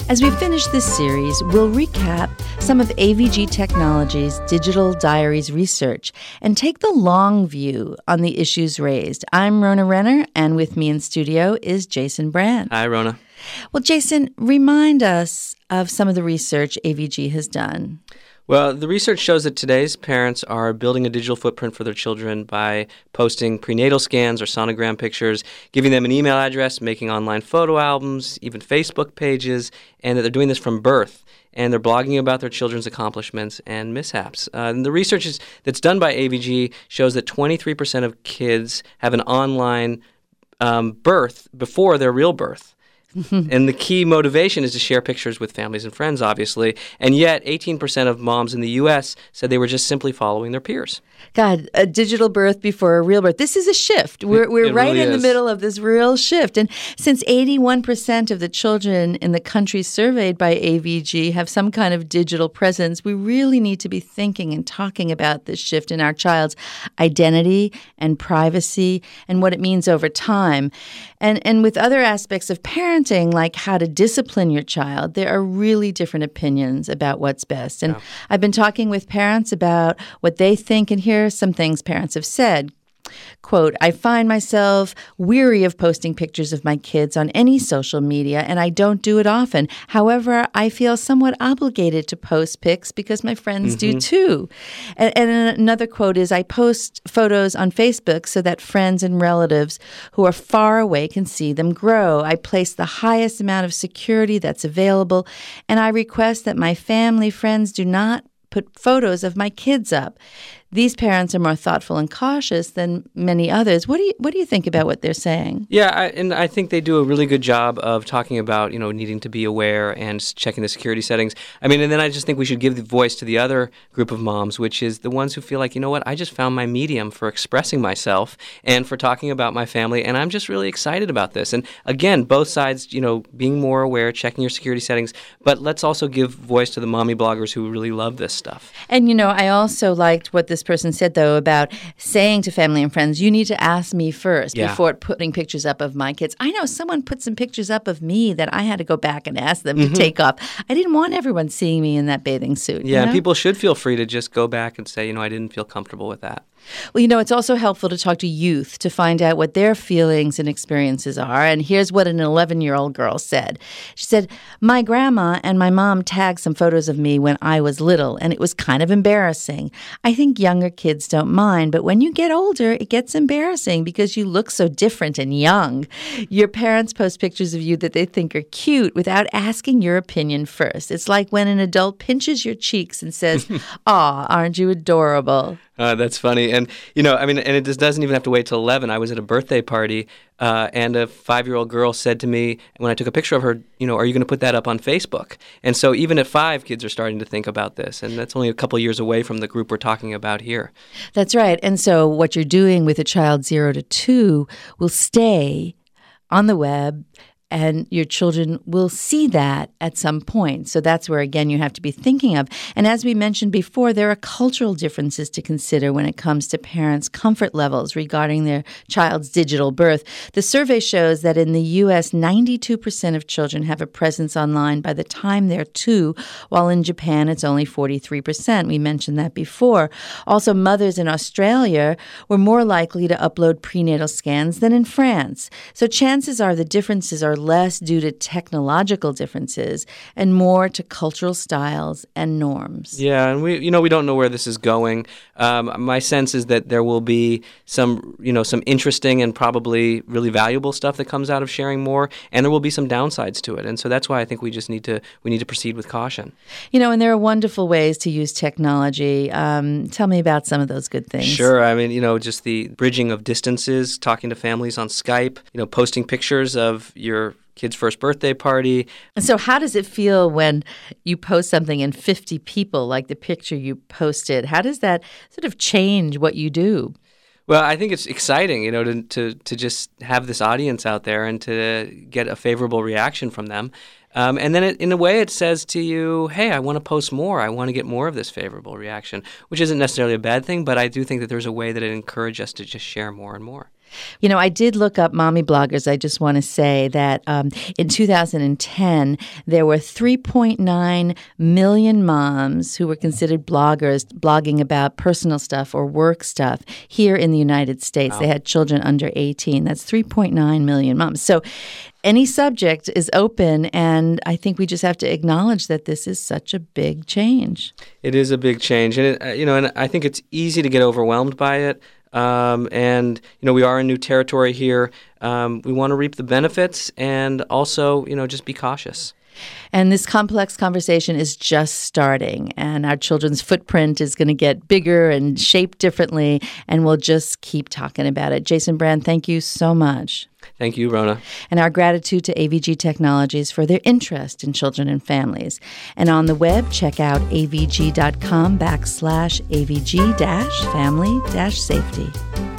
As we finish this series, we'll recap some of AVG Technologies' Digital Diaries research and take the long view on the issues raised. I'm Rona Renner, and with me in studio is Jason Brand. Hi, Rona. Well, Jason, remind us of some of the research AVG has done. Well, the research shows that today's parents are building a digital footprint for their children by posting prenatal scans or sonogram pictures, giving them an email address, making online photo albums, even Facebook pages, and that they're doing this from birth. And they're blogging about their children's accomplishments and mishaps. And the research that's done by AVG shows that 23% of kids have an online birth before their real birth. And the key motivation is to share pictures with families and friends, obviously. And yet, 18% of moms in the U.S. said they were just simply following their peers. God, a digital birth before a real birth. This is a shift. We're right really in the is. middle of this real shift. And since 81% of the children in the country surveyed by AVG have some kind of digital presence, we really need to be thinking and talking about this shift in our child's identity and privacy and what it means over time. And with other aspects of parenting, like how to discipline your child, there are really different opinions about what's best. And I've been talking with parents about what they think, and here are some things parents have said. Quote, I find myself weary of posting pictures of my kids on any social media, and I don't do it often. However, I feel somewhat obligated to post pics because my friends do too. And another quote is, I post photos on Facebook so that friends and relatives who are far away can see them grow. I place the highest amount of security that's available, and I request that my family friends do not put photos of my kids up. These parents are more thoughtful and cautious than many others. What do you think about what they're saying? Yeah, I think they do a really good job of talking about, needing to be aware and checking the security settings. And then I just think we should give the voice to the other group of moms, which is the ones who feel like, I just found my medium for expressing myself and for talking about my family, and I'm just really excited about this. And again, both sides, being more aware, checking your security settings, but let's also give voice to the mommy bloggers who really love this stuff. And, I also liked what this person said, though, about saying to family and friends, you need to ask me first before putting pictures up of my kids. I know someone put some pictures up of me that I had to go back and ask them to take up. I didn't want everyone seeing me in that bathing suit. Yeah, and people should feel free to just go back and say, I didn't feel comfortable with that. Well, it's also helpful to talk to youth to find out what their feelings and experiences are. And here's what an 11-year-old girl said. She said, my grandma and my mom tagged some photos of me when I was little, and it was kind of embarrassing. I think younger kids don't mind, but when you get older, it gets embarrassing because you look so different and young. Your parents post pictures of you that they think are cute without asking your opinion first. It's like when an adult pinches your cheeks and says, aw, aren't you adorable? That's funny. And, and it just doesn't even have to wait till 11. I was at a birthday party, and a 5-year-old girl said to me, when I took a picture of her, are you going to put that up on Facebook? And so even at 5, kids are starting to think about this. And that's only a couple years away from the group we're talking about here. That's right. And so what you're doing with a child 0 to 2 will stay on the web, and your children will see that at some point. So that's where, again, you have to be thinking of. And as we mentioned before, there are cultural differences to consider when it comes to parents' comfort levels regarding their child's digital birth. The survey shows that in the U.S., 92% of children have a presence online by the time they're 2, while in Japan, it's only 43%. We mentioned that before. Also, mothers in Australia were more likely to upload prenatal scans than in France. So chances are the differences are less due to technological differences and more to cultural styles and norms. Yeah, and we don't know where this is going. My sense is that there will be some interesting and probably really valuable stuff that comes out of sharing more, and there will be some downsides to it. And so that's why I think we need to proceed with caution. And there are wonderful ways to use technology. Tell me about some of those good things. Sure. Just the bridging of distances, talking to families on Skype, posting pictures of your kid's first birthday party. And so how does it feel when you post something and 50 people like the picture you posted? How does that sort of change what you do? Well, I think it's exciting, to just have this audience out there and to get a favorable reaction from them. And then in a way it says to you, hey, I want to post more. I want to get more of this favorable reaction, which isn't necessarily a bad thing, but I do think that there's a way that it encourages us to just share more and more. You know, I did look up mommy bloggers. I just want to say that in 2010, there were 3.9 million moms who were considered bloggers, blogging about personal stuff or work stuff here in the United States. Wow. They had children under 18. That's 3.9 million moms. So any subject is open, and I think we just have to acknowledge that this is such a big change. It is a big change, and and I think it's easy to get overwhelmed by it. And we are in new territory here. We want to reap the benefits, and also, just be cautious. And this complex conversation is just starting, and our children's footprint is going to get bigger and shaped differently, and we'll just keep talking about it. Jason Brand, thank you so much. Thank you, Rona. And our gratitude to AVG Technologies for their interest in children and families. And on the web, check out avg.com/AVG-family-safety.